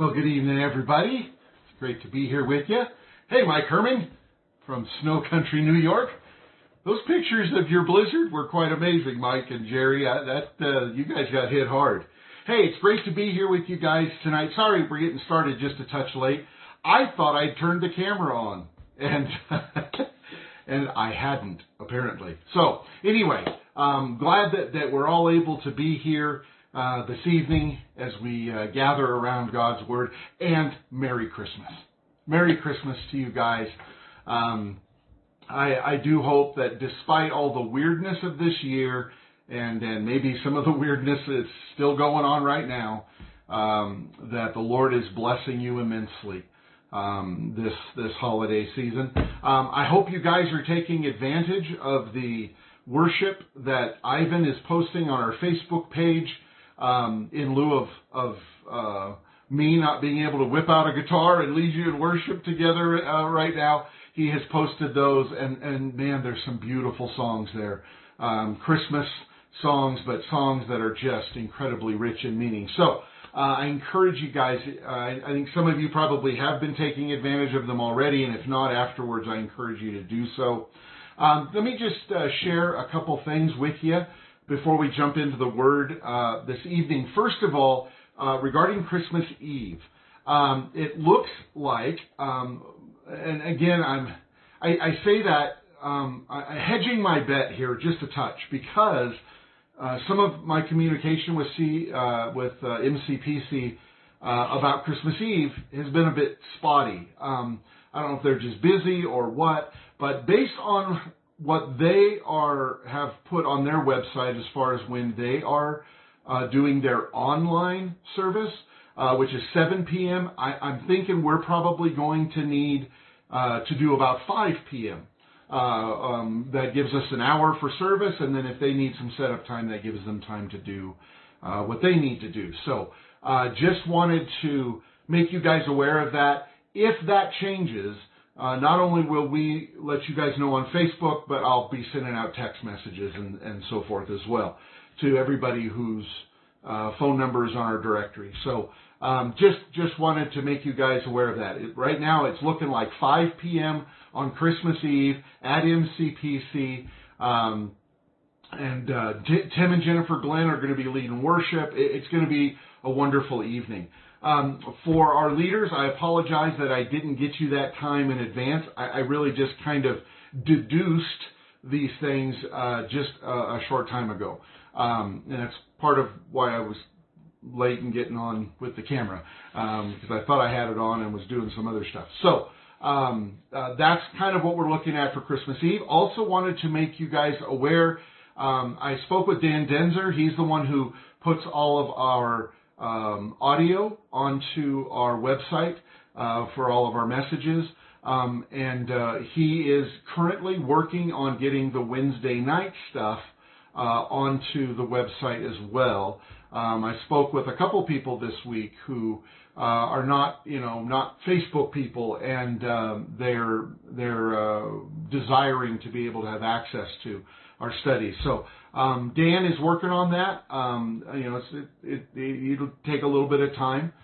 Well, good evening, everybody. It's great to be here with you. Hey, Mike Herman from Snow Country, New York. Those pictures of your blizzard were quite amazing, Mike and Jerry. You guys got hit hard. Hey, it's great to be here with you guys tonight. Sorry we're getting started just a touch late. I thought I'd turned the camera on, and and I hadn't, apparently. So, anyway, glad that we're all able to be here this evening as we gather around God's Word, and Merry Christmas. Merry Christmas to you guys. I do hope that despite all the weirdness of this year, and maybe some of the weirdness that's still going on right now, that the Lord is blessing you immensely this holiday season. I hope you guys are taking advantage of the worship that Ivan is posting on our Facebook page. In lieu of me not being able to whip out a guitar and lead you in worship together right now, he has posted those, and man, there's some beautiful songs there. Christmas songs, but songs that are just incredibly rich in meaning. So I encourage you guys, I think some of you probably have been taking advantage of them already, and if not afterwards, I encourage you to do so. Let me just share a couple things with you before we jump into the Word this evening. First of all, regarding Christmas Eve, it looks like, and again, I say that I'm hedging my bet here just a touch, because some of my communication with MCPC about Christmas Eve has been a bit spotty. I don't know if they're just busy or what, but based on what they have put on their website as far as when they are doing their online service, which is 7 p.m., I'm thinking we're probably going to need to do about 5 p.m. That gives us an hour for service, and then if they need some setup time, that gives them time to do what they need to do. So just wanted to make you guys aware of that. If that changes, not only will we let you guys know on Facebook, but I'll be sending out text messages and so forth as well to everybody whose phone number is on our directory. So just wanted to make you guys aware of that. Right now it's looking like 5 p.m. on Christmas Eve at MCPC. And Tim and Jennifer Glenn are going to be leading worship. It's going to be a wonderful evening. For our leaders, I apologize that I didn't get you that time in advance. I really just kind of deduced these things just a short time ago. And that's part of why I was late in getting on with the camera, because I thought I had it on and was doing some other stuff. So that's kind of what we're looking at for Christmas Eve. Also wanted to make you guys aware, I spoke with Dan Denzer. He's the one who puts all of our audio onto our website for all of our messages, and he is currently working on getting the Wednesday night stuff onto the website as well. I spoke with a couple people this week who are not Facebook people, and they're desiring to be able to have access to our studies. So Dan is working on that. It'll take a little bit of time,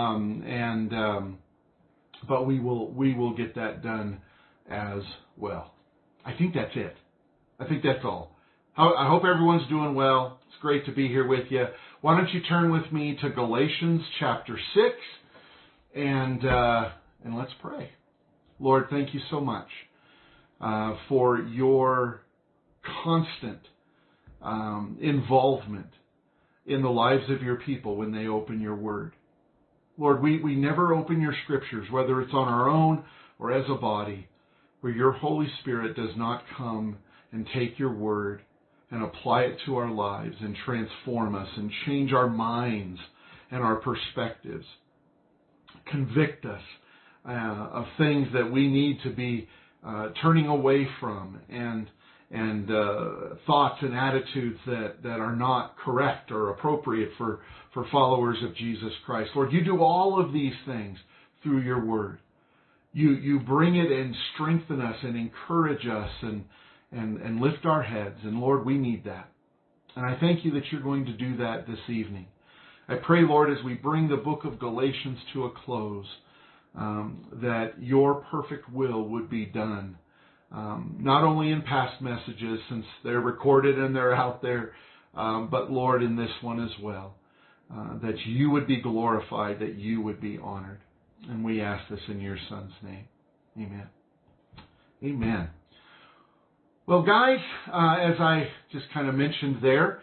but we will get that done as well. I think that's it. I think that's all. I hope everyone's doing well. It's great to be here with you. Why don't you turn with me to Galatians chapter 6, and let's pray. Lord, thank you so much for your constant involvement in the lives of your people when they open your word. Lord, we never open your scriptures, whether it's on our own or as a body, where your Holy Spirit does not come and take your word and apply it to our lives and transform us and change our minds and our perspectives. Convict us of things that we need to be turning away from, and thoughts and attitudes that are not correct or appropriate for followers of Jesus Christ. Lord, you do all of these things through your word. You bring it and strengthen us and encourage us and lift our heads. And Lord, we need that. And I thank you that you're going to do that this evening. I pray, Lord, as we bring the book of Galatians to a close, that your perfect will would be done, not only in past messages, since they're recorded and they're out there, but, Lord, in this one as well, that you would be glorified, that you would be honored. And we ask this in your Son's name. Amen. Amen. Well, guys, as I just kind of mentioned there,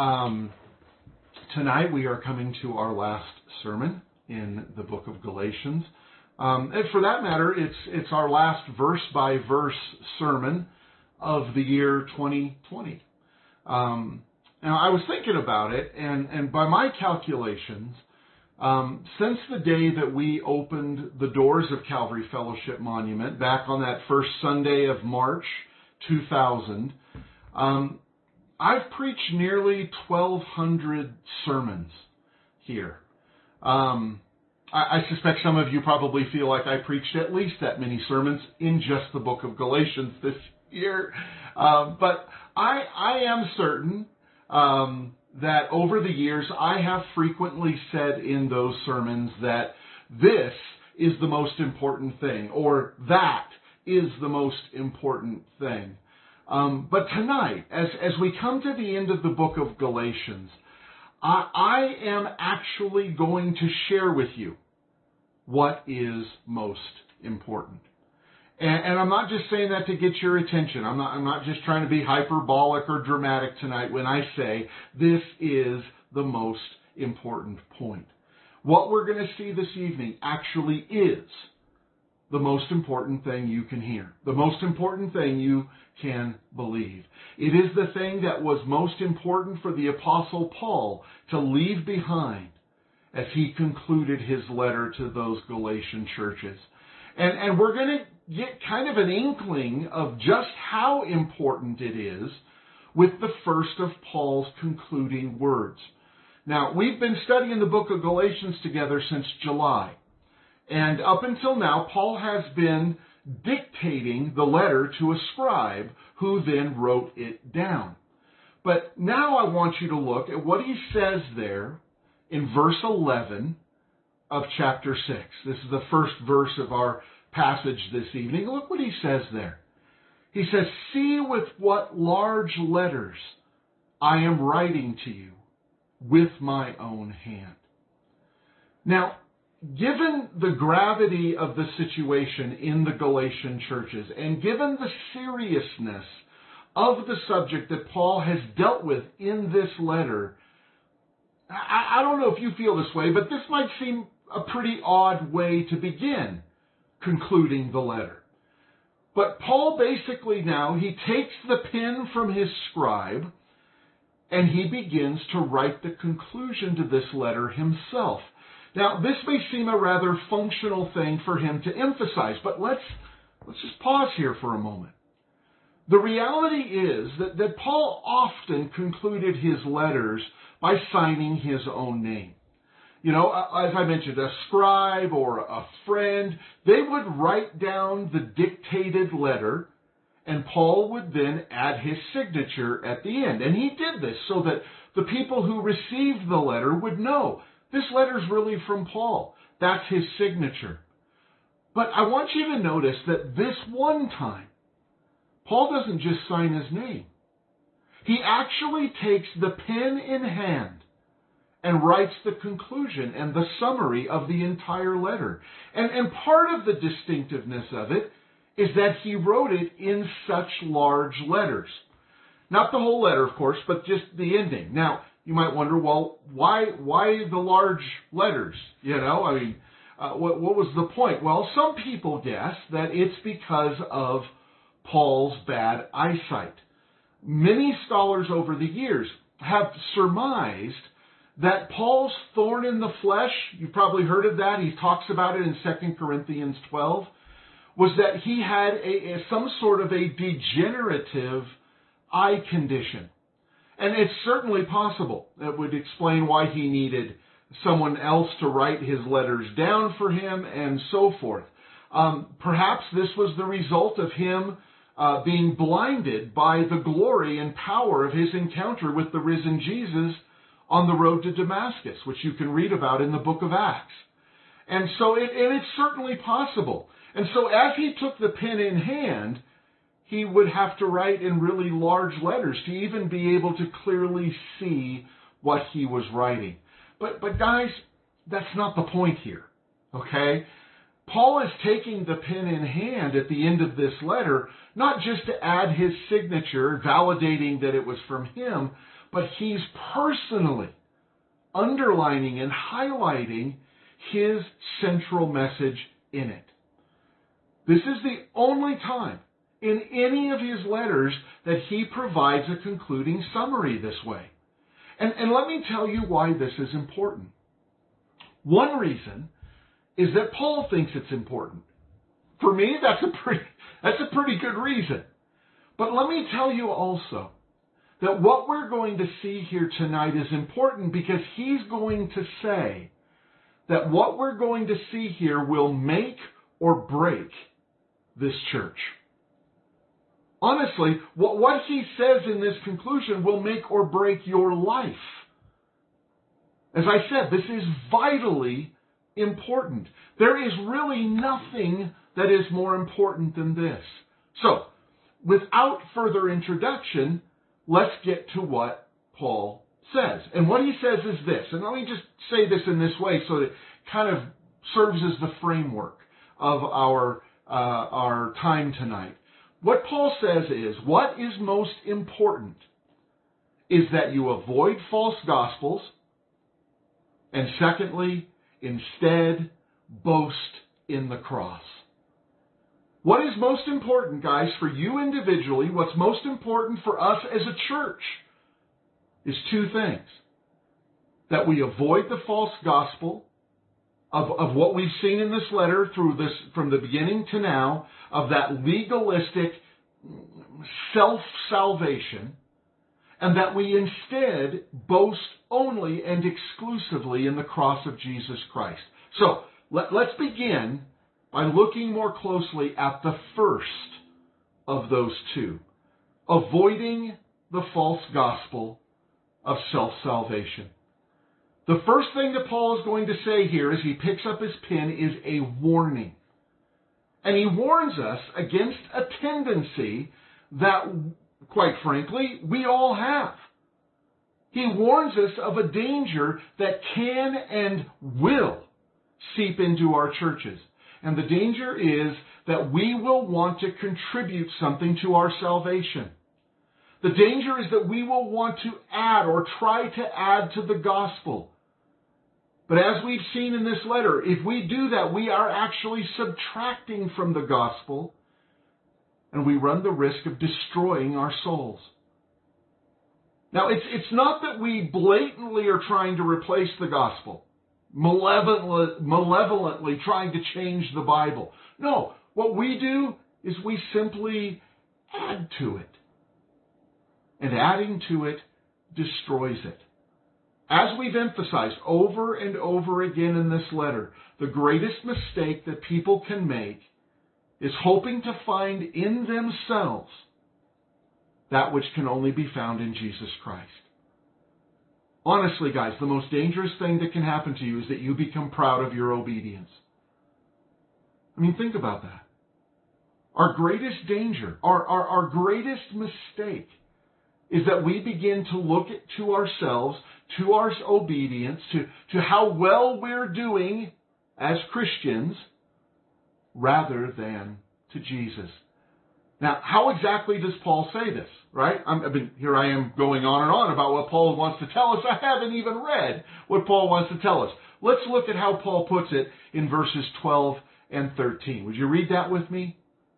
tonight we are coming to our last sermon in the book of Galatians. And for that matter, it's our last verse-by-verse sermon of the year 2020. Now, I was thinking about it, and by my calculations, since the day that we opened the doors of Calvary Fellowship Monument back on that first Sunday of March 2000, I've preached nearly 1,200 sermons here. I suspect some of you probably feel like I preached at least that many sermons in just the book of Galatians this year. But I am certain that over the years I have frequently said in those sermons that this is the most important thing, or that is the most important thing. But tonight, as we come to the end of the book of Galatians, I am actually going to share with you what is most important. And I'm not just saying that to get your attention. I'm not just trying to be hyperbolic or dramatic tonight when I say this is the most important point. What we're going to see this evening actually is the most important thing you can hear, the most important thing you can believe. It is the thing that was most important for the Apostle Paul to leave behind as he concluded his letter to those Galatian churches. And we're going to get kind of an inkling of just how important it is with the first of Paul's concluding words. Now, we've been studying the book of Galatians together since July. And up until now, Paul has been dictating the letter to a scribe who then wrote it down. But now I want you to look at what he says there in verse 11 of chapter 6. This is the first verse of our passage this evening. Look what he says there. He says, "See with what large letters I am writing to you with my own hand." Now, given the gravity of the situation in the Galatian churches, and given the seriousness of the subject that Paul has dealt with in this letter, I don't know if you feel this way, but this might seem a pretty odd way to begin concluding the letter. But Paul basically now, he takes the pen from his scribe and he begins to write the conclusion to this letter himself. Now, this may seem a rather functional thing for him to emphasize, but let's just pause here for a moment. The reality is that Paul often concluded his letters by signing his own name. You know, as I mentioned, a scribe or a friend, they would write down the dictated letter, and Paul would then add his signature at the end. And he did this so that the people who received the letter would know, this letter's really from Paul. That's his signature. But I want you to notice that this one time, Paul doesn't just sign his name. He actually takes the pen in hand and writes the conclusion and the summary of the entire letter. And part of the distinctiveness of it is that he wrote it in such large letters. Not the whole letter, of course, but just the ending. Now, you might wonder, well, why the large letters? You know, I mean, what was the point? Well, some people guess that it's because of Paul's bad eyesight. Many scholars over the years have surmised that Paul's thorn in the flesh, you've probably heard of that, he talks about it in 2 Corinthians 12, was that he had some sort of a degenerative eye condition. And it's certainly possible. That would explain why he needed someone else to write his letters down for him and so forth. Perhaps this was the result of him being blinded by the glory and power of his encounter with the risen Jesus on the road to Damascus, which you can read about in the book of Acts. And so it's certainly possible. And so as he took the pen in hand, he would have to write in really large letters to even be able to clearly see what he was writing. But guys, that's not the point here, okay? Paul is taking the pen in hand at the end of this letter, not just to add his signature, validating that it was from him, but he's personally underlining and highlighting his central message in it. This is the only time in any of his letters that he provides a concluding summary this way. And let me tell you why this is important. One reason is that Paul thinks it's important. For me, that's a pretty good reason. But let me tell you also that what we're going to see here tonight is important because he's going to say that what we're going to see here will make or break this church. Honestly, what he says in this conclusion will make or break your life. As I said, this is vitally important. There is really nothing that is more important than this. So, without further introduction, let's get to what Paul says. And what he says is this, and let me just say this in this way so that it kind of serves as the framework of our time tonight. What Paul says is, what is most important is that you avoid false gospels, and secondly, instead, boast in the cross. What is most important, guys, for you individually, what's most important for us as a church is two things. That we avoid the false gospel of what we've seen in this letter through this, from the beginning to now, of that legalistic self-salvation, and that we instead boast only and exclusively in the cross of Jesus Christ. So, let's begin by looking more closely at the first of those two. Avoiding the false gospel of self-salvation. The first thing that Paul is going to say here as he picks up his pen is a warning. And he warns us against a tendency that, quite frankly, we all have. He warns us of a danger that can and will seep into our churches. And the danger is that we will want to contribute something to our salvation. The danger is that we will want to add or try to add to the gospel. But as we've seen in this letter, if we do that, we are actually subtracting from the gospel, and we run the risk of destroying our souls. Now, it's not that we blatantly are trying to replace the gospel, malevolently trying to change the Bible. No, what we do is we simply add to it. And adding to it destroys it. As we've emphasized over and over again in this letter, the greatest mistake that people can make is hoping to find in themselves that which can only be found in Jesus Christ. Honestly, guys, the most dangerous thing that can happen to you is that you become proud of your obedience. I mean, think about that. Our greatest danger, our greatest mistake is that we begin to look to ourselves, to our obedience, to how well we're doing as Christians, rather than to Jesus. Now, how exactly does Paul say this, right? Here I am going on and on about what Paul wants to tell us. I haven't even read what Paul wants to tell us. Let's look at how Paul puts it in verses 12 and 13. Would you read that with me?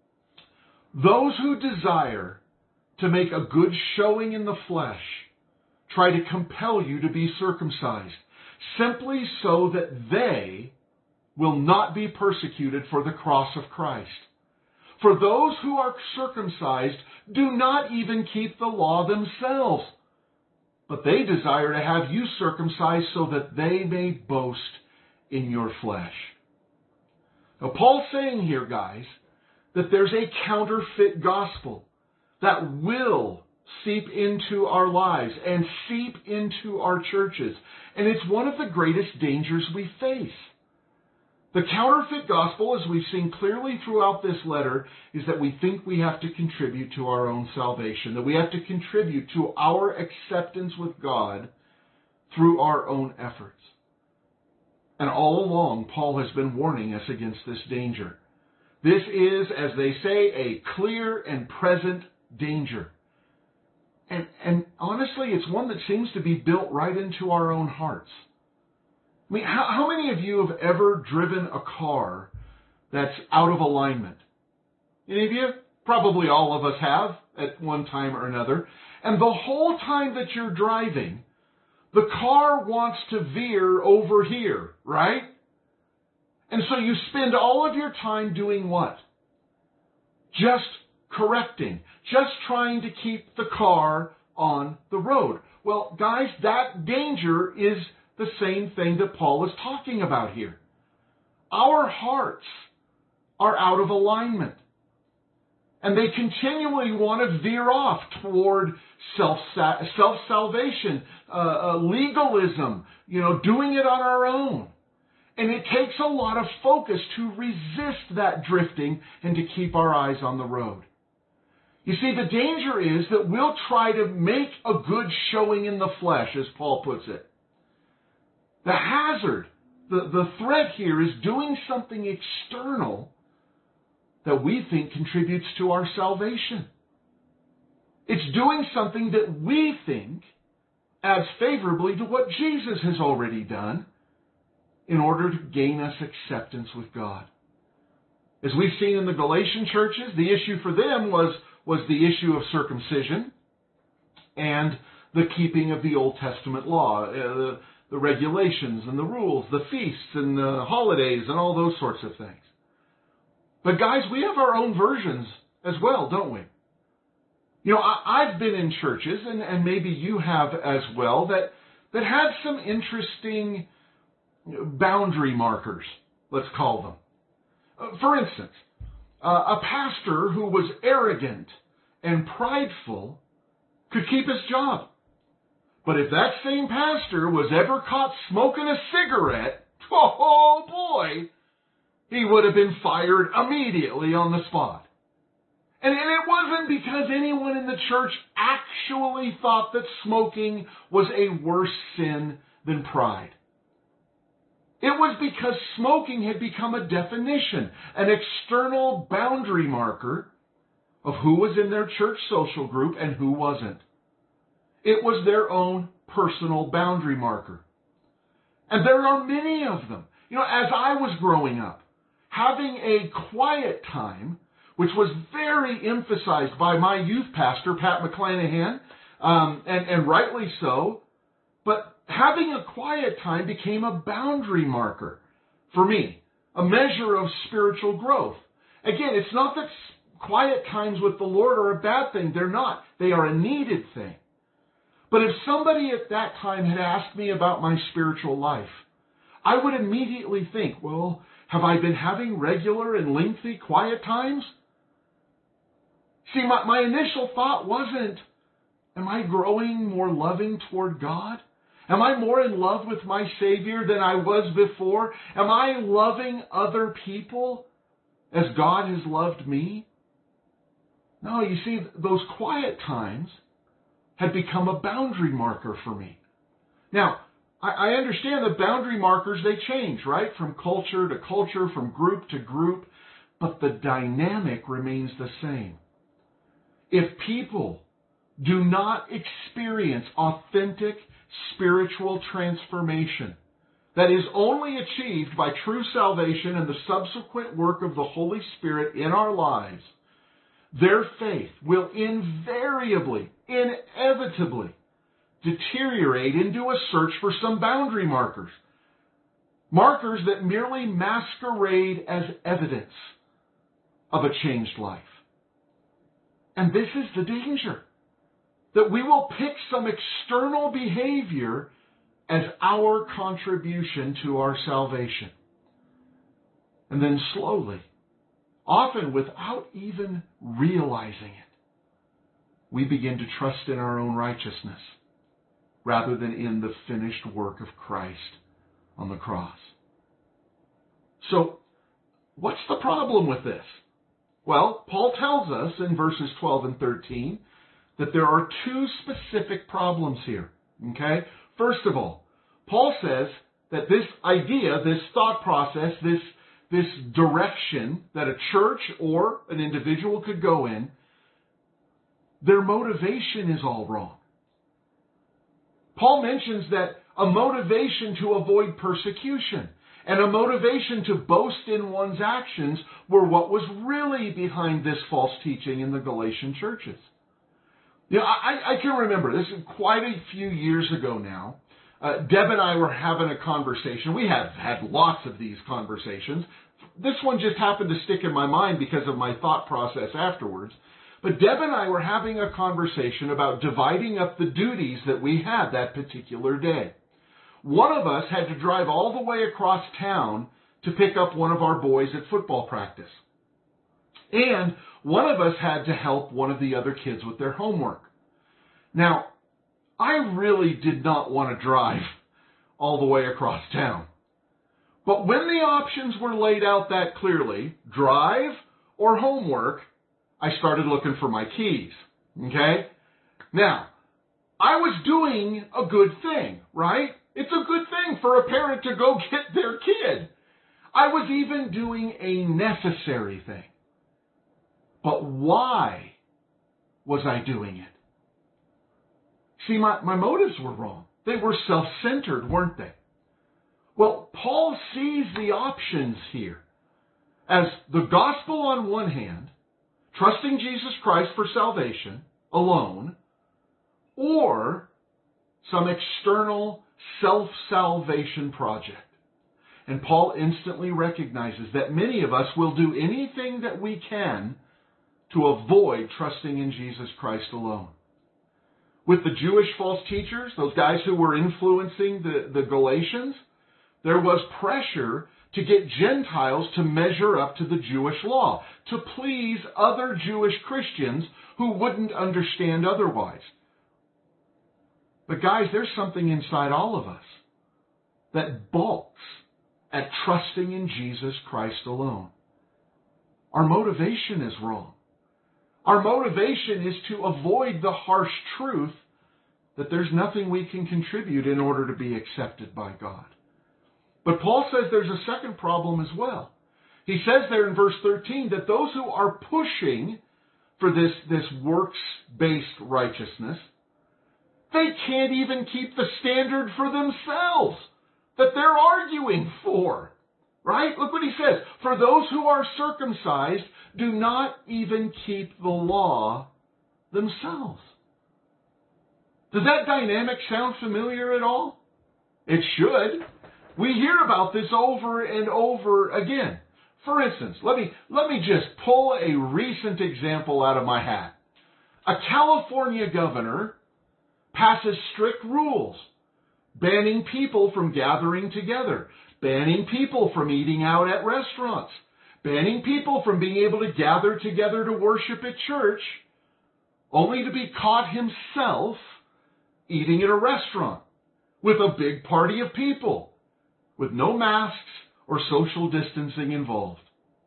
Those who desire to make a good showing in the flesh try to compel you to be circumcised, simply so that they will not be persecuted for the cross of Christ. For those who are circumcised do not even keep the law themselves, but they desire to have you circumcised so that they may boast in your flesh. Now, Paul's saying here, guys, that there's a counterfeit gospel that will seep into our lives and seep into our churches. And it's one of the greatest dangers we face. The counterfeit gospel, as we've seen clearly throughout this letter, is that we think we have to contribute to our own salvation, that we have to contribute to our acceptance with God through our own efforts. And all along, Paul has been warning us against this danger. This is, as they say, a clear and present danger. And honestly, it's one that seems to be built right into our own hearts. I mean, how many of you have ever driven a car that's out of alignment? Any of you? Probably all of us have at one time or another. And the whole time that you're driving, the car wants to veer over here, right? And so you spend all of your time doing what? Just correcting, just trying to keep the car on the road. Well, guys, that danger is the same thing that Paul is talking about here. Our hearts are out of alignment. And they continually want to veer off toward self-salvation, legalism, doing it on our own. And it takes a lot of focus to resist that drifting and to keep our eyes on the road. You see, the danger is that we'll try to make a good showing in the flesh, as Paul puts it. The hazard, the threat here is doing something external that we think contributes to our salvation. It's doing something that we think adds favorably to what Jesus has already done in order to gain us acceptance with God. As we've seen in the Galatian churches, the issue for them was the issue of circumcision and the keeping of the Old Testament law, the regulations and the rules, the feasts and the holidays and all those sorts of things. But guys, we have our own versions as well, don't we? I've been in churches, and maybe you have as well, that had some interesting boundary markers, let's call them. For instance, a pastor who was arrogant and prideful could keep his job. But if that same pastor was ever caught smoking a cigarette, oh boy, he would have been fired immediately on the spot. And it wasn't because anyone in the church actually thought that smoking was a worse sin than pride. It was because smoking had become a definition, an external boundary marker of who was in their church social group and who wasn't. It was their own personal boundary marker. And there are many of them. As I was growing up, having a quiet time, which was very emphasized by my youth pastor, Pat McClanahan, and rightly so, but having a quiet time became a boundary marker for me, a measure of spiritual growth. Again, it's not that quiet times with the Lord are a bad thing. They're not. They are a needed thing. But if somebody at that time had asked me about my spiritual life, I would immediately think, well, have I been having regular and lengthy quiet times? See, my initial thought wasn't, am I growing more loving toward God? Am I more in love with my Savior than I was before? Am I loving other people as God has loved me? No, you see, those quiet times had become a boundary marker for me. Now, I understand that boundary markers, they change, right? From culture to culture, from group to group, but the dynamic remains the same. If people do not experience authentic spiritual transformation that is only achieved by true salvation and the subsequent work of the Holy Spirit in our lives, their faith will invariably, inevitably deteriorate into a search for some boundary markers. Markers that merely masquerade as evidence of a changed life. And this is the danger, that we will pick some external behavior as our contribution to our salvation. And then slowly, often without even realizing it, we begin to trust in our own righteousness rather than in the finished work of Christ on the cross. So, what's the problem with this? Well, Paul tells us in verses 12 and 13 that there are two specific problems here. Okay? First of all, Paul says that this idea, this thought process, this direction that a church or an individual could go in, their motivation is all wrong. Paul mentions that a motivation to avoid persecution and a motivation to boast in one's actions were what was really behind this false teaching in the Galatian churches. You know, I can remember, this is quite a few years ago now. Deb and I were having a conversation. We have had lots of these conversations. This one just happened to stick in my mind because of my thought process afterwards. But Deb and I were having a conversation about dividing up the duties that we had that particular day. One of us had to drive all the way across town to pick up one of our boys at football practice. And one of us had to help one of the other kids with their homework. Now, I really did not want to drive all the way across town. But when the options were laid out that clearly, drive or homework, I started looking for my keys. Okay? Now, I was doing a good thing, right? It's a good thing for a parent to go get their kid. I was even doing a necessary thing. But why was I doing it? See, my motives were wrong. They were self-centered, weren't they? Well, Paul sees the options here as the gospel on one hand, trusting Jesus Christ for salvation alone, or some external self-salvation project. And Paul instantly recognizes that many of us will do anything that we can to avoid trusting in Jesus Christ alone. With the Jewish false teachers, those guys who were influencing the Galatians, there was pressure to get Gentiles to measure up to the Jewish law, to please other Jewish Christians who wouldn't understand otherwise. But guys, there's something inside all of us that balks at trusting in Jesus Christ alone. Our motivation is wrong. Our motivation is to avoid the harsh truth that there's nothing we can contribute in order to be accepted by God. But Paul says there's a second problem as well. He says there in verse 13 that those who are pushing for this works-based righteousness, they can't even keep the standard for themselves that they're arguing for. Right? Look what he says. For those who are circumcised do not even keep the law themselves. Does that dynamic sound familiar at all? It should. We hear about this over and over again. For instance, let me just pull a recent example out of my hat. A California governor passes strict rules, banning people from gathering together, banning people from eating out at restaurants, banning people from being able to gather together to worship at church, only to be caught himself eating at a restaurant with a big party of people, with no masks or social distancing involved.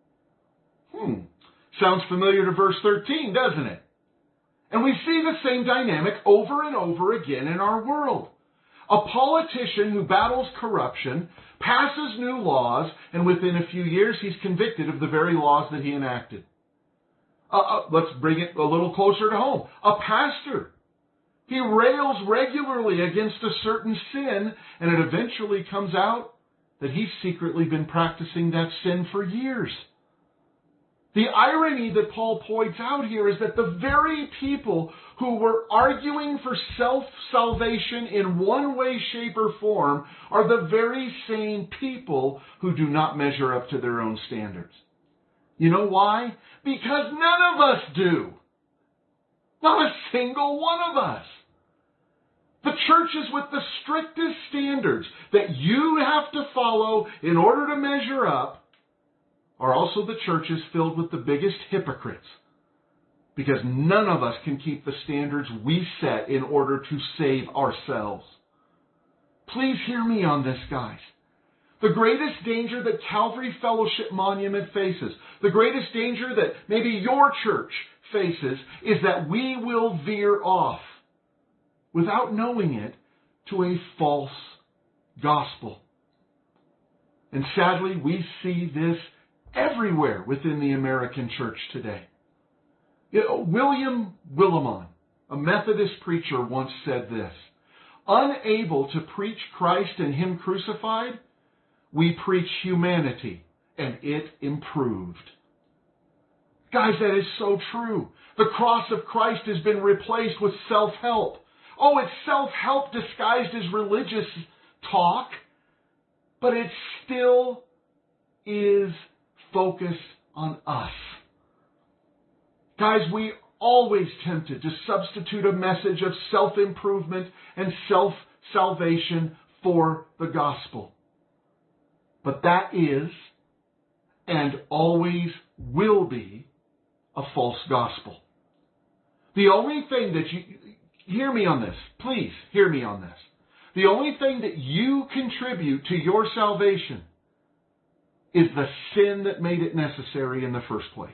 Sounds familiar to verse 13, doesn't it? And we see the same dynamic over and over again in our world. A politician who battles corruption passes new laws, and within a few years he's convicted of the very laws that he enacted. Let's bring it a little closer to home. A pastor, he rails regularly against a certain sin, and it eventually comes out that he's secretly been practicing that sin for years. The irony that Paul points out here is that the very people who were arguing for self-salvation in one way, shape, or form are the very same people who do not measure up to their own standards. You know why? Because none of us do. Not a single one of us. The churches with the strictest standards that you have to follow in order to measure up are also the churches filled with the biggest hypocrites, because none of us can keep the standards we set in order to save ourselves. Please hear me on this, guys. The greatest danger that Calvary Fellowship Monument faces, the greatest danger that maybe your church faces, is that we will veer off, without knowing it, to a false gospel. And sadly, we see this everywhere within the American church today. William Willimon, a Methodist preacher, once said this: unable to preach Christ and Him crucified, we preach humanity, and it improved. Guys, that is so true. The cross of Christ has been replaced with self-help. Oh, it's self-help disguised as religious talk, but it still is focused on us. Guys, we always tempted to substitute a message of self-improvement and self-salvation for the gospel. But that is, and always will be, a false gospel. The only thing that hear me on this, please hear me on this. The only thing that you contribute to your salvation is the sin that made it necessary in the first place.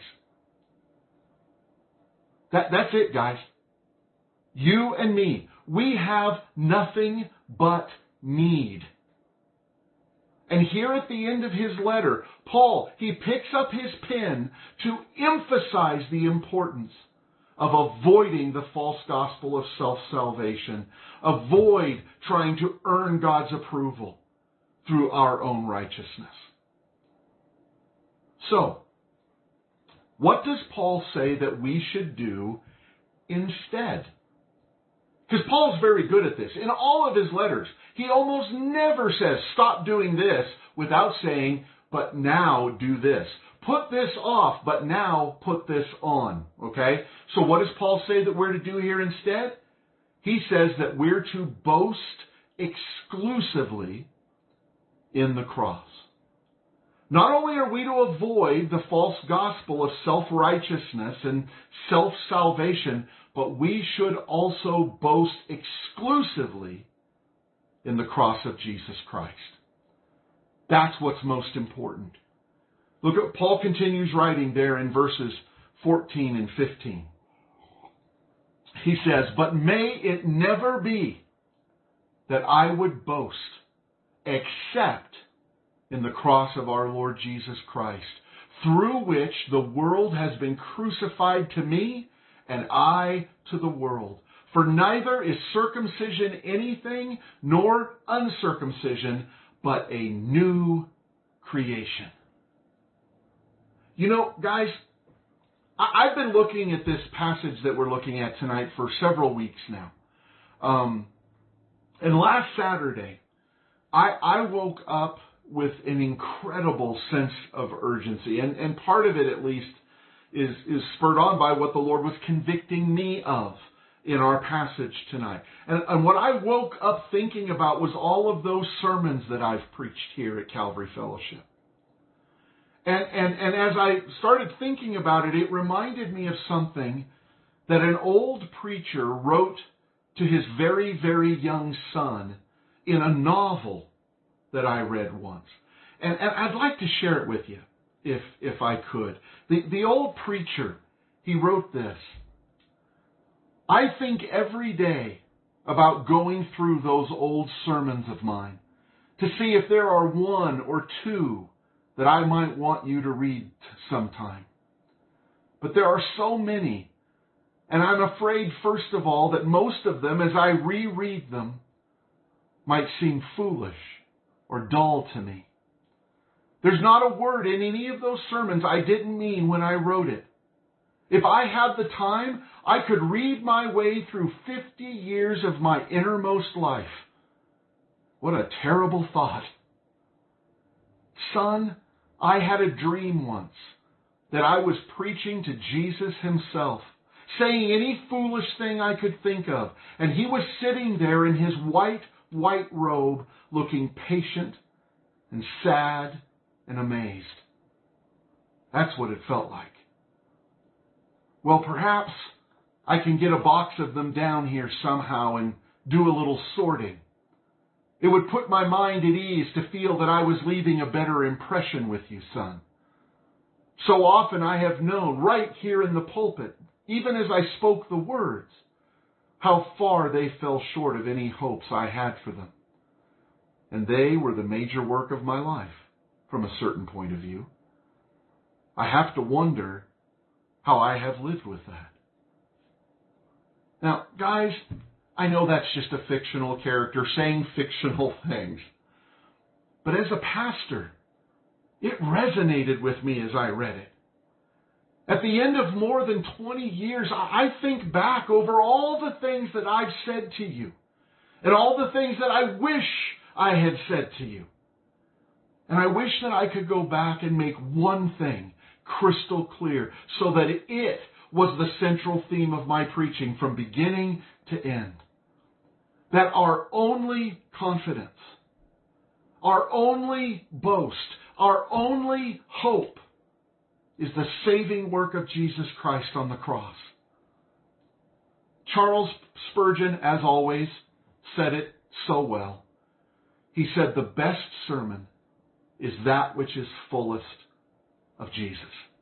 That's it, guys. You and me, we have nothing but need. And here at the end of his letter, Paul, he picks up his pen to emphasize the importance of avoiding the false gospel of self-salvation. Avoid trying to earn God's approval through our own righteousness. So, what does Paul say that we should do instead? Because Paul's very good at this. In all of his letters, he almost never says, stop doing this, without saying, but now do this. Put this off, but now put this on. Okay? So what does Paul say that we're to do here instead? He says that we're to boast exclusively in the cross. Not only are we to avoid the false gospel of self-righteousness and self-salvation, but we should also boast exclusively in the cross of Jesus Christ. That's what's most important. Look at Paul continues writing there in verses 14 and 15. He says, but may it never be that I would boast except in the cross of our Lord Jesus Christ, through which the world has been crucified to me and I to the world. For neither is circumcision anything nor uncircumcision, but a new creation. You know, guys, I've been looking at this passage that we're looking at tonight for several weeks now. And last Saturday, I woke up with an incredible sense of urgency. And part of it, at least, is spurred on by what the Lord was convicting me of in our passage tonight. And what I woke up thinking about was all of those sermons that I've preached here at Calvary Fellowship. And as I started thinking about it, it reminded me of something that an old preacher wrote to his very, very young son in a novel that I read once. And I'd like to share it with you, if I could. The old preacher, he wrote this: I think every day about going through those old sermons of mine to see if there are one or two that I might want you to read sometime. But there are so many, and I'm afraid, first of all, that most of them, as I reread them, might seem foolish or dull to me. There's not a word in any of those sermons I didn't mean when I wrote it. If I had the time, I could read my way through 50 years of my innermost life. What a terrible thought. Son, I had a dream once that I was preaching to Jesus himself, saying any foolish thing I could think of, and he was sitting there in his white robe, looking patient and sad and amazed. That's what it felt like. Well, perhaps I can get a box of them down here somehow and do a little sorting. It would put my mind at ease to feel that I was leaving a better impression with you, son. So often I have known, right here in the pulpit, even as I spoke the words, how far they fell short of any hopes I had for them. And they were the major work of my life, from a certain point of view. I have to wonder how I have lived with that. Now, guys, I know that's just a fictional character saying fictional things. But as a pastor, it resonated with me as I read it. At the end of more than 20 years, I think back over all the things that I've said to you and all the things that I wish I had said to you. And I wish that I could go back and make one thing crystal clear so that it was the central theme of my preaching from beginning to end. That our only confidence, our only boast, our only hope is the saving work of Jesus Christ on the cross. Charles Spurgeon, as always, said it so well. He said, the best sermon is that which is fullest of Jesus.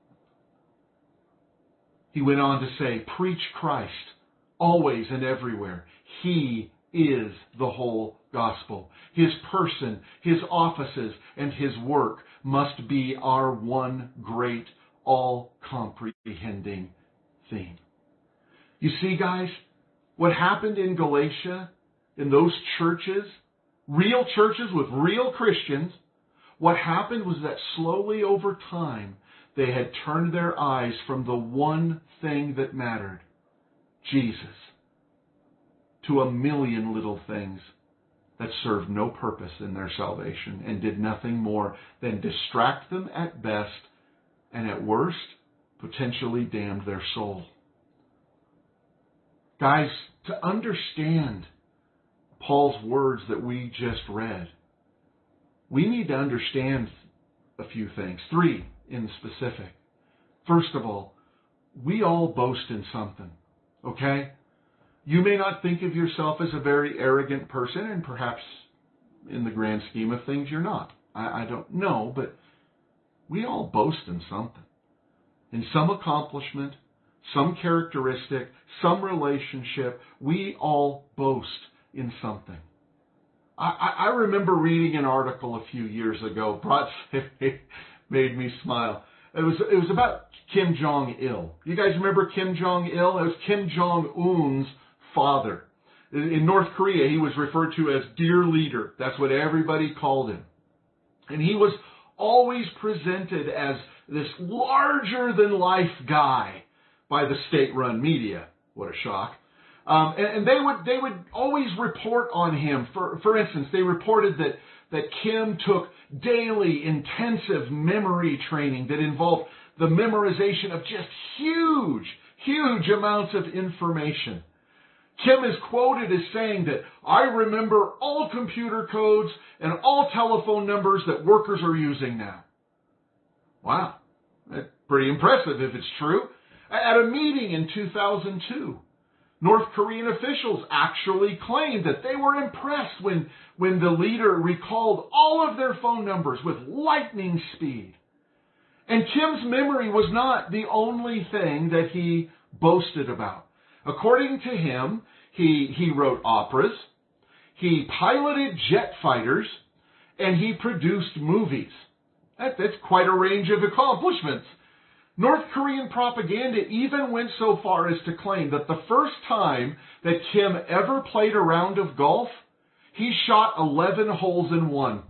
He went on to say, preach Christ always and everywhere. He is the whole gospel. His person, His offices, and His work must be our one great, all-comprehending theme. You see, guys, what happened in Galatia, in those churches, real churches with real Christians, what happened was that slowly over time, they had turned their eyes from the one thing that mattered, Jesus, to a million little things that served no purpose in their salvation and did nothing more than distract them at best and at worst, potentially damned their soul. Guys, to understand Paul's words that we just read, we need to understand a few things, 3 in specific. First of all, we all boast in something, okay? You may not think of yourself as a very arrogant person, and perhaps in the grand scheme of things you're not. I don't know, but we all boast in something. In some accomplishment, some characteristic, some relationship, we all boast in something. I remember reading an article a few years ago, made me smile. It was about Kim Jong-il. You guys remember Kim Jong-il? It was Kim Jong-un's father. In North Korea, he was referred to as Dear Leader. That's what everybody called him. And he was always presented as this larger-than-life guy by the state-run media. What a shock. And they would always report on him. For instance, they reported that Kim took daily intensive memory training that involved the memorization of just huge amounts of information. Kim is quoted as saying that, I remember all computer codes and all telephone numbers that workers are using now. Wow, that's pretty impressive if it's true. At a meeting in 2002, North Korean officials actually claimed that they were impressed when the leader recalled all of their phone numbers with lightning speed. And Kim's memory was not the only thing that he boasted about. According to him, he wrote operas, he piloted jet fighters, and he produced movies. That's quite a range of accomplishments. North Korean propaganda even went so far as to claim that the first time that Kim ever played a round of golf, he shot 11 holes in one.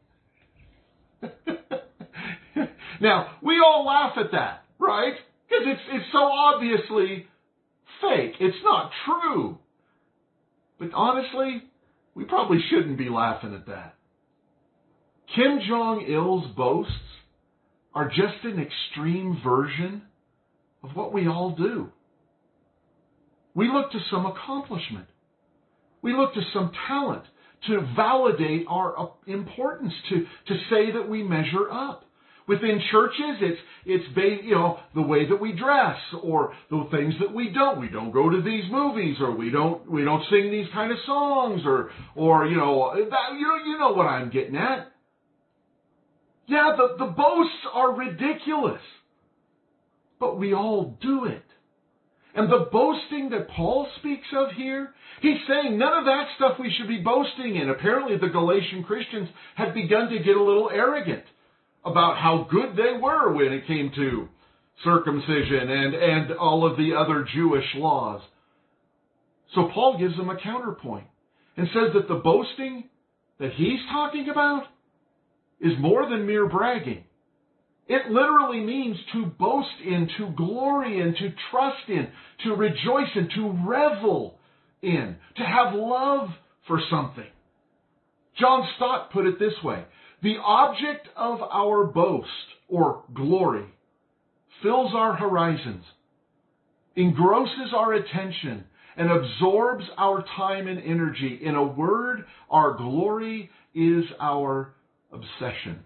Now, we all laugh at that, right? Because it's so obviously fake. It's not true. But honestly, we probably shouldn't be laughing at that. Kim Jong-il's boasts are just an extreme version of what we all do. We look to some accomplishment. We look to some talent to validate our importance, to say that we measure up. Within churches, it's the way that we dress, or the things that we don't. We don't go to these movies, or we don't sing these kind of songs, or you know what I'm getting at. Yeah, the boasts are ridiculous, but we all do it. And the boasting that Paul speaks of here, he's saying none of that stuff we should be boasting in. Apparently the Galatian Christians had begun to get a little arrogant about how good they were when it came to circumcision and all of the other Jewish laws. So Paul gives them a counterpoint and says that the boasting that he's talking about is more than mere bragging. It literally means to boast in, to glory in, to trust in, to rejoice in, to revel in, to have love for something. John Stott put it this way: the object of our boast, or glory, fills our horizons, engrosses our attention, and absorbs our time and energy. In a word, our glory is our obsession.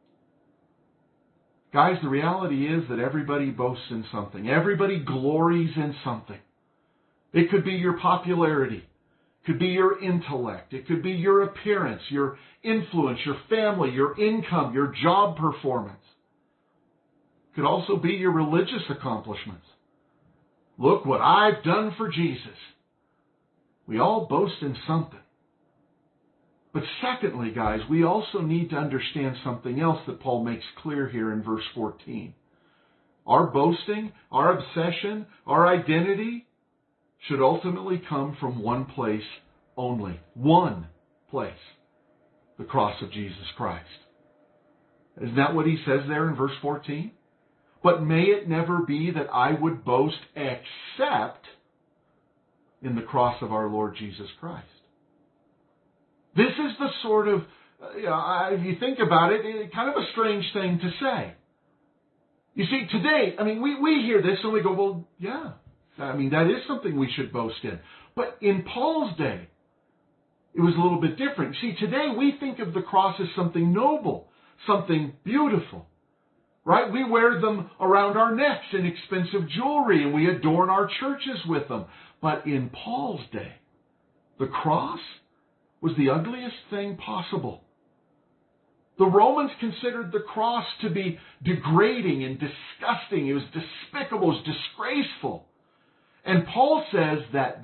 Guys, the reality is that everybody boasts in something. Everybody glories in something. It could be your popularity. It could be your intellect. It could be your appearance, your influence, your family, your income, your job performance. It could also be your religious accomplishments. Look what I've done for Jesus. We all boast in something. But secondly, guys, we also need to understand something else that Paul makes clear here in verse 14. Our boasting, our obsession, our identity should ultimately come from one place only. One place. The cross of Jesus Christ. Isn't that what he says there in verse 14? But may it never be that I would boast except in the cross of our Lord Jesus Christ. This is the sort of, if you think about it, kind of a strange thing to say. You see, today, we hear this and we go, well, yeah, that is something we should boast in. But in Paul's day, it was a little bit different. See, today we think of the cross as something noble, something beautiful, right? We wear them around our necks in expensive jewelry and we adorn our churches with them. But in Paul's day, the cross was the ugliest thing possible. The Romans considered the cross to be degrading and disgusting. It was despicable, it was disgraceful. And Paul says that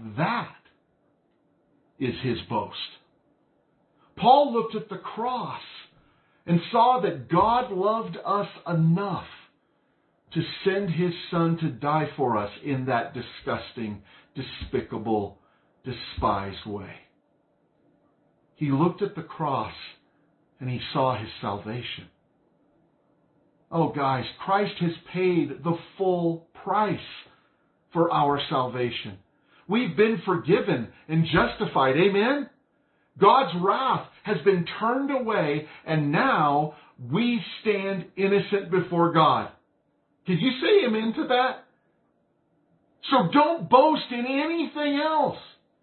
is his boast. Paul looked at the cross and saw that God loved us enough to send his Son to die for us in that disgusting, despicable, despised way. He looked at the cross and he saw his salvation. Oh, guys, Christ has paid the full price for our salvation. We've been forgiven and justified. Amen? God's wrath has been turned away and now we stand innocent before God. Did you say amen to that? So don't boast in anything else.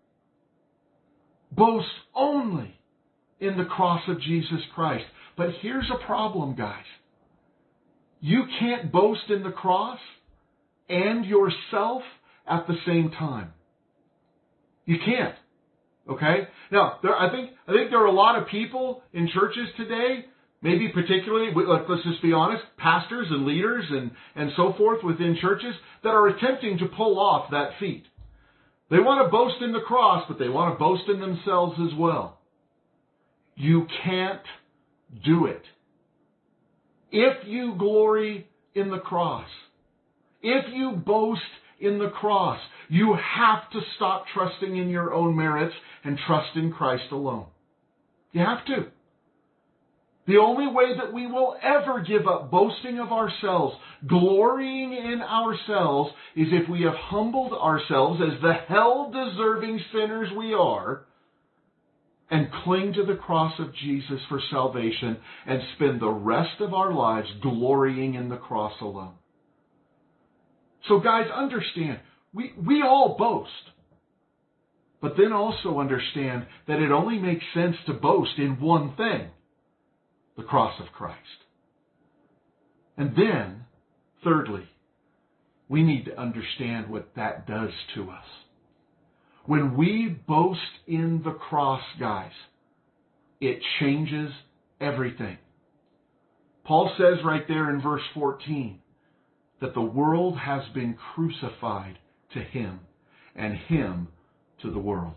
Boast only in the cross of Jesus Christ. But here's a problem, guys. You can't boast in the cross and yourself at the same time. You can't. Okay? Now, I think there are a lot of people in churches today, maybe particularly, let's just be honest, pastors and leaders and so forth within churches that are attempting to pull off that feat. They want to boast in the cross, but they want to boast in themselves as well. You can't do it. If you glory in the cross, if you boast in the cross, you have to stop trusting in your own merits and trust in Christ alone. You have to. The only way that we will ever give up boasting of ourselves, glorying in ourselves, is if we have humbled ourselves as the hell-deserving sinners we are and cling to the cross of Jesus for salvation and spend the rest of our lives glorying in the cross alone. So guys, understand, we all boast. But then also understand that it only makes sense to boast in one thing: the cross of Christ. And then, thirdly, we need to understand what that does to us. When we boast in the cross, guys, it changes everything. Paul says right there in verse 14 that the world has been crucified to him and him to the world.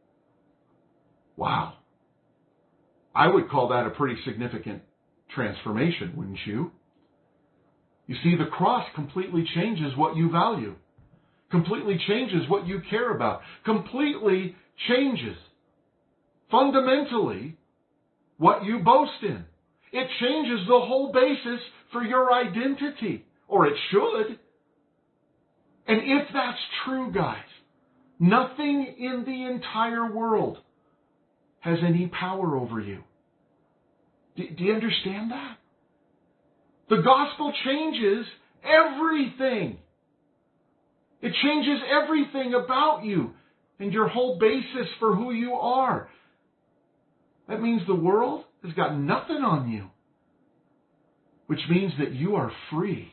Wow. I would call that a pretty significant transformation, wouldn't you? You see, the cross completely changes what you value, completely changes what you care about, completely changes, fundamentally, what you boast in. It changes the whole basis for your identity, or it should. And if that's true, guys, nothing in the entire world has any power over you. Do you understand that? The gospel changes everything. It changes everything about you and your whole basis for who you are. That means the world has got nothing on you, which means that you are free.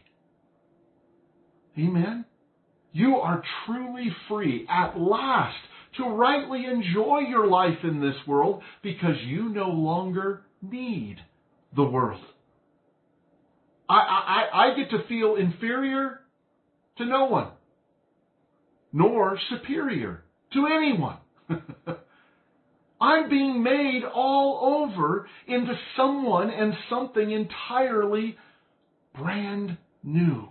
Amen? You are truly free at last to rightly enjoy your life in this world because you no longer need the world. I get to feel inferior to no one, nor superior to anyone. I'm being made all over into someone and something entirely brand new.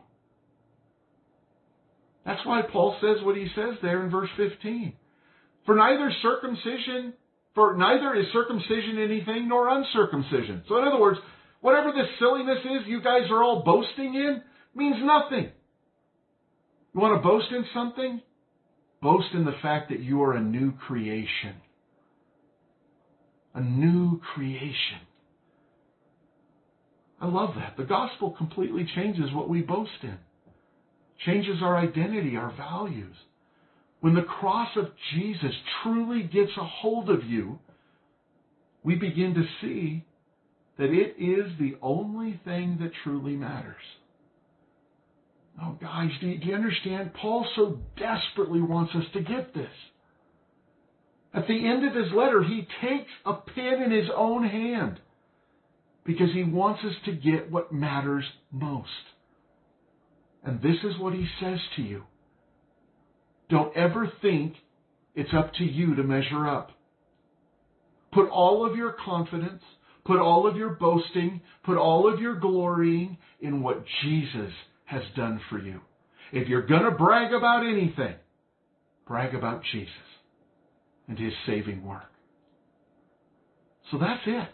That's why Paul says what he says there in verse 15. For neither is circumcision anything nor uncircumcision. So in other words, whatever this silliness is you guys are all boasting in means nothing. You want to boast in something? Boast in the fact that you are a new creation. A new creation. I love that. The gospel completely changes what we boast in. Changes our identity, our values. When the cross of Jesus truly gets a hold of you, we begin to see that it is the only thing that truly matters. Oh, guys, do you understand? Paul so desperately wants us to get this. At the end of his letter, he takes a pen in his own hand because he wants us to get what matters most. And this is what he says to you. Don't ever think it's up to you to measure up. Put all of your confidence, put all of your boasting, put all of your glorying in what Jesus has done for you. If you're going to brag about anything, brag about Jesus and his saving work. So that's it.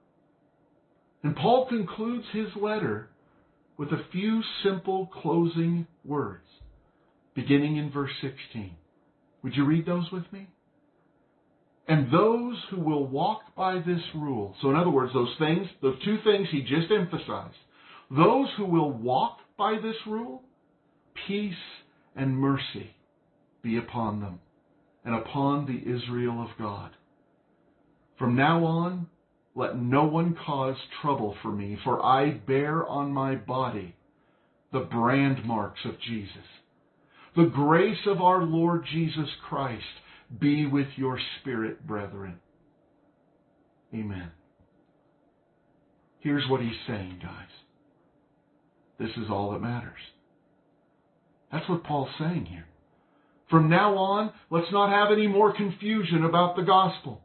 And Paul concludes his letter with a few simple closing words, beginning in verse 16. Would you read those with me? And those who will walk by this rule. So in other words, those two things he just emphasized. Those who will walk by this rule, peace and mercy be upon them and upon the Israel of God. From now on, let no one cause trouble for me, for I bear on my body the brand marks of Jesus. The grace of our Lord Jesus Christ be with your spirit, brethren. Amen. Here's what he's saying, guys. This is all that matters. That's what Paul's saying here. From now on, let's not have any more confusion about the gospel.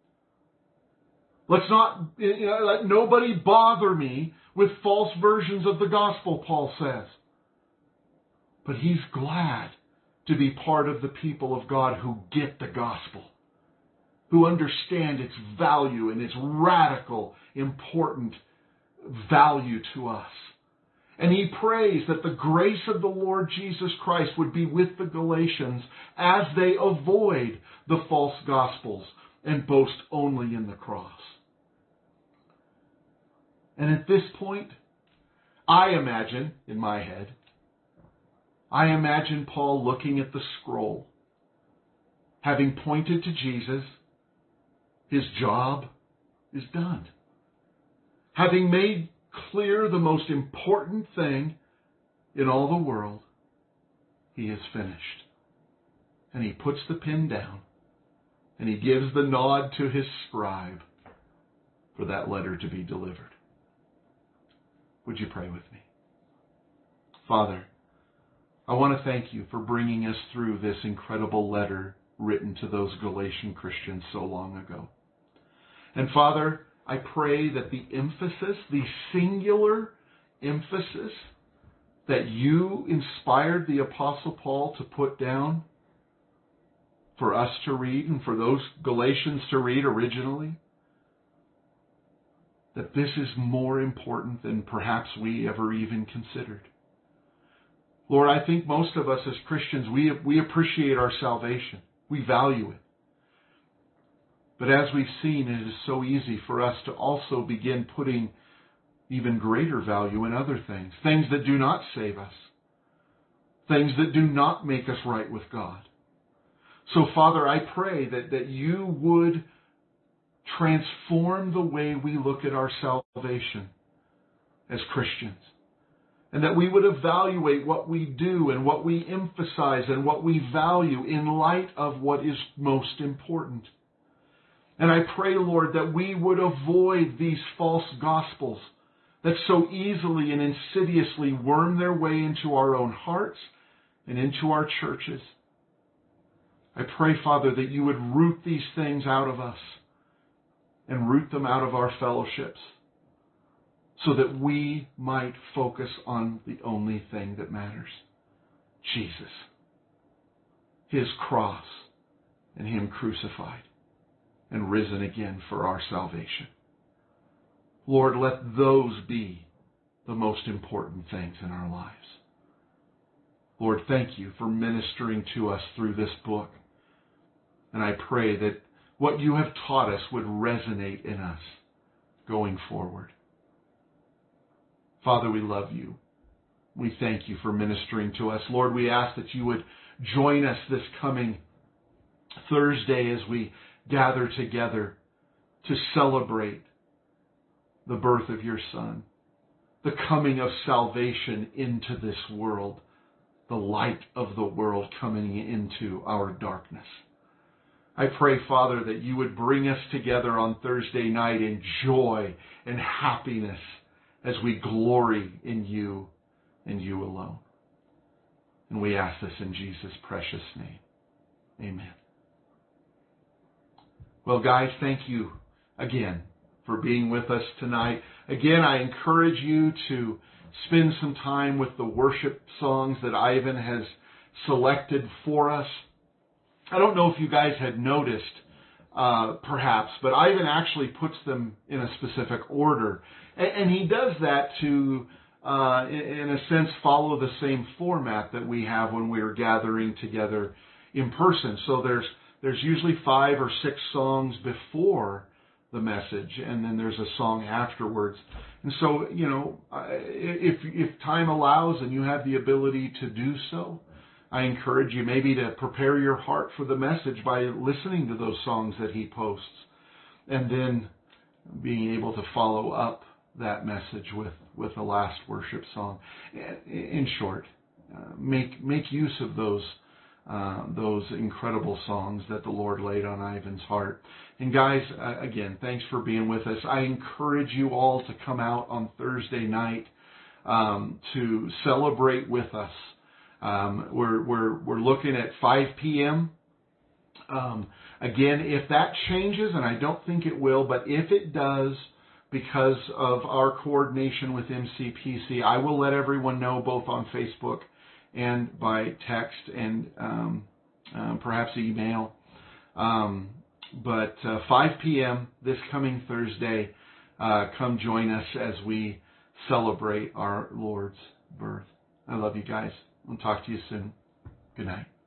Let's not let nobody bother me with false versions of the gospel, Paul says. But he's glad to be part of the people of God who get the gospel, who understand its value and its radical, important value to us. And he prays that the grace of the Lord Jesus Christ would be with the Galatians as they avoid the false gospels and boast only in the cross. And at this point, I imagine, in my head, Paul looking at the scroll, having pointed to Jesus. His job is done. Having made clear the most important thing in all the world. He is finished. And he puts the pen down, and he gives the nod to his scribe for that letter to be delivered. Would you pray with me? Father, I want to thank you for bringing us through this incredible letter written to those Galatian Christians so long ago. And Father, I pray that the emphasis, the singular emphasis that you inspired the Apostle Paul to put down for us to read and for those Galatians to read originally, that this is more important than perhaps we ever even considered. Lord, I think most of us as Christians, we appreciate our salvation. We value it. But as we've seen, it is so easy for us to also begin putting even greater value in other things. Things that do not save us. Things that do not make us right with God. So, Father, I pray that you would transform the way we look at our salvation as Christians. And that we would evaluate what we do and what we emphasize and what we value in light of what is most important. And I pray, Lord, that we would avoid these false gospels that so easily and insidiously worm their way into our own hearts and into our churches. I pray, Father, that you would root these things out of us and root them out of our fellowships so that we might focus on the only thing that matters, Jesus, his cross, and him crucified and risen again for our salvation. Lord, let those be the most important things in our lives. Lord, thank you for ministering to us through this book. And I pray that what you have taught us would resonate in us going forward. Father, we love you. We thank you for ministering to us. Lord, we ask that you would join us this coming Thursday as we gather together to celebrate the birth of your Son, the coming of salvation into this world, the light of the world coming into our darkness. I pray, Father, that you would bring us together on Thursday night in joy and happiness as we glory in you and you alone. And we ask this in Jesus' precious name. Amen. Well, guys, thank you again for being with us tonight. Again, I encourage you to spend some time with the worship songs that Ivan has selected for us. I don't know if you guys had noticed, perhaps, but Ivan actually puts them in a specific order. And he does that to, in a sense, follow the same format that we have when we're gathering together in person. So there's usually 5 or 6 songs before the message, and then there's a song afterwards. And so, you know, if time allows and you have the ability to do so, I encourage you maybe to prepare your heart for the message by listening to those songs that he posts, and then being able to follow up that message with the last worship song. In short, make use of those incredible songs that the Lord laid on Ivan's heart. And guys, again, thanks for being with us. I encourage you all to come out on Thursday night to celebrate with us. We're looking at 5 p.m. Again, if that changes, and I don't think it will, but if it does, because of our coordination with MCPC, I will let everyone know both on Facebook and by text and perhaps email. But 5 p.m. this coming Thursday, come join us as we celebrate our Lord's birth. I love you guys. I'll talk to you soon. Good night.